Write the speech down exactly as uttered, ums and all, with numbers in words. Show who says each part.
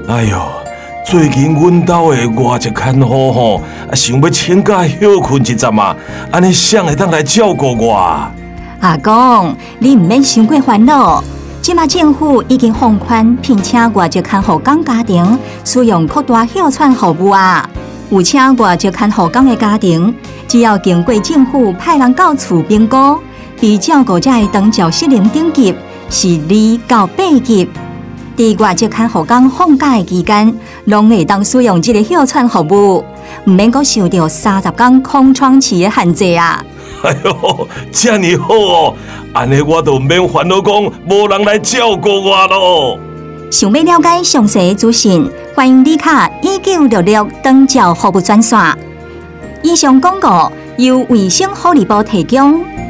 Speaker 1: 哎呦，最近阮兜的外籍看护吼，想要请假休困一阵啊，安尼谁会当来照顾我？
Speaker 2: 阿公，你唔免伤过烦恼。即马政府已经放宽聘请外籍看护工家庭使用扩大哮喘服务啊！有请外籍看护工的家庭，只要经过政府派人到厝评估，比照顾者的长照适龄等级是二到八级。伫外籍看护工放假的期间，拢会当使用这个哮喘服务，唔免阁受到三十天空窗期的限制啊！
Speaker 1: 哎呦，这么好哦！安尼我就免烦恼讲无人来照顾我咯。
Speaker 2: 想要了解详细资讯，欢迎你卡一九六六长照服务专线。以上广告由卫生福利部提供。